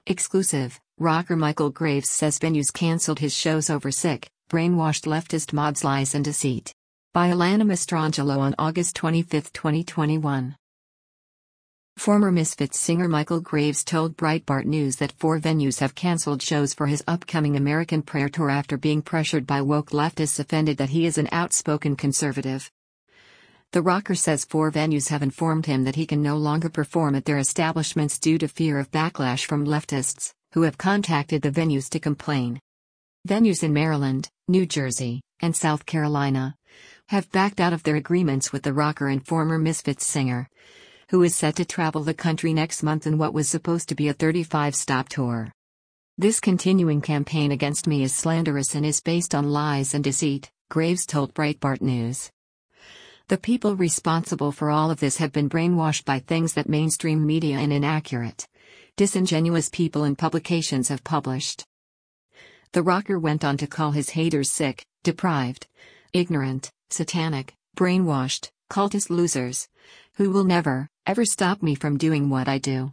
Exclusive, rocker Michael Graves says venues cancelled his shows over sick, brainwashed leftist mobs' lies and deceit. By Alana Mastrangelo on August 25, 2021. Former Misfits singer Michael Graves told Breitbart News that 4 venues have cancelled shows for his upcoming American Prayer Tour after being pressured by woke leftists offended that he is an outspoken conservative. The rocker says 4 venues have informed him that he can no longer perform at their establishments due to fear of backlash from leftists, who have contacted the venues to complain. Venues in Maryland, New Jersey, and South Carolina have backed out of their agreements with the rocker and former Misfits singer, who is set to travel the country next month in what was supposed to be a 35-stop tour. This continuing campaign against me is slanderous and is based on lies and deceit, Graves told Breitbart News. The people responsible for all of this have been brainwashed by things that mainstream media and inaccurate, disingenuous people and publications have published. The rocker went on to call his haters sick, deprived, ignorant, satanic, brainwashed, cultist losers, who will never, ever stop me from doing what I do.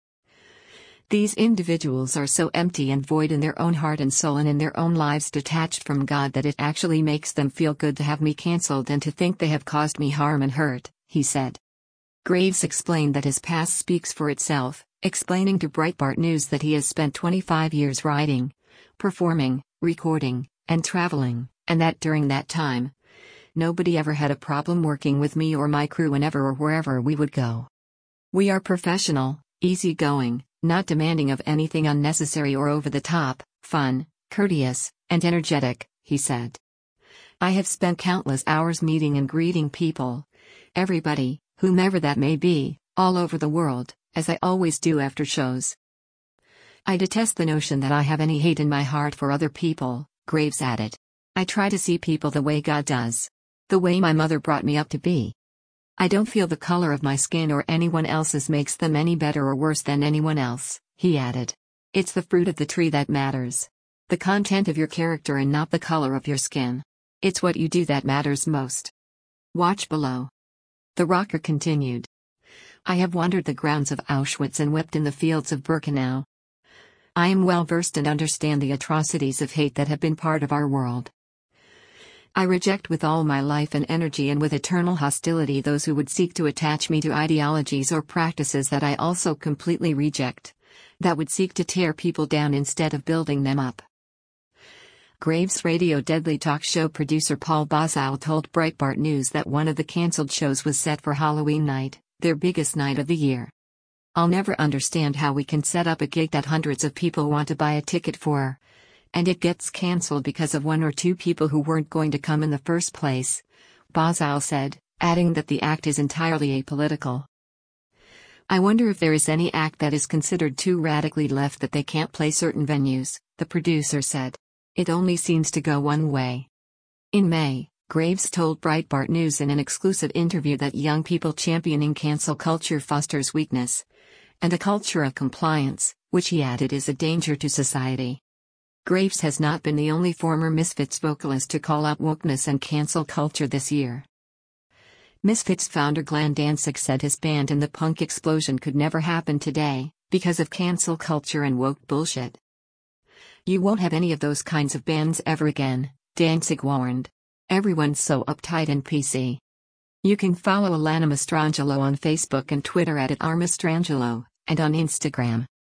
These individuals are so empty and void in their own heart and soul and in their own lives detached from God that it actually makes them feel good to have me cancelled and to think they have caused me harm and hurt, he said. Graves explained that his past speaks for itself, explaining to Breitbart News that he has spent 25 years writing, performing, recording, and traveling, and that during that time, nobody ever had a problem working with me or my crew whenever or wherever we would go. We are professional, easygoing, not demanding of anything unnecessary or over the top, fun, courteous, and energetic, he said. I have spent countless hours meeting and greeting people, everybody, whomever that may be, all over the world, as I always do after shows. I detest the notion that I have any hate in my heart for other people, Graves added. I try to see people the way God does. The way my mother brought me up to be. I don't feel the color of my skin or anyone else's makes them any better or worse than anyone else, he added. It's the fruit of the tree that matters. The content of your character and not the color of your skin. It's what you do that matters most. Watch below. The rocker continued. I have wandered the grounds of Auschwitz and wept in the fields of Birkenau. I am well versed and understand the atrocities of hate that have been part of our world. I reject with all my life and energy and with eternal hostility those who would seek to attach me to ideologies or practices that I also completely reject, that would seek to tear people down instead of building them up. Graves' Radio Deadly talk show producer Paul Bosal told Breitbart News that one of the cancelled shows was set for Halloween night, their biggest night of the year. I'll never understand how we can set up a gig that hundreds of people want to buy a ticket for, and it gets cancelled because of 1 or 2 people who weren't going to come in the first place, Bosal said, adding that the act is entirely apolitical. I wonder if there is any act that is considered too radically left that they can't play certain venues, the producer said. It only seems to go one way. In May, Graves told Breitbart News in an exclusive interview that young people championing cancel culture fosters weakness and a culture of compliance, which he added is a danger to society. Graves has not been the only former Misfits vocalist to call out wokeness and cancel culture this year. Misfits founder Glenn Danzig said his band and the punk explosion could never happen today, because of cancel culture and woke bullshit. You won't have any of those kinds of bands ever again, Danzig warned. Everyone's so uptight and PC. You can follow Alana Mastrangelo on Facebook and Twitter @RMastrangelo, and on Instagram.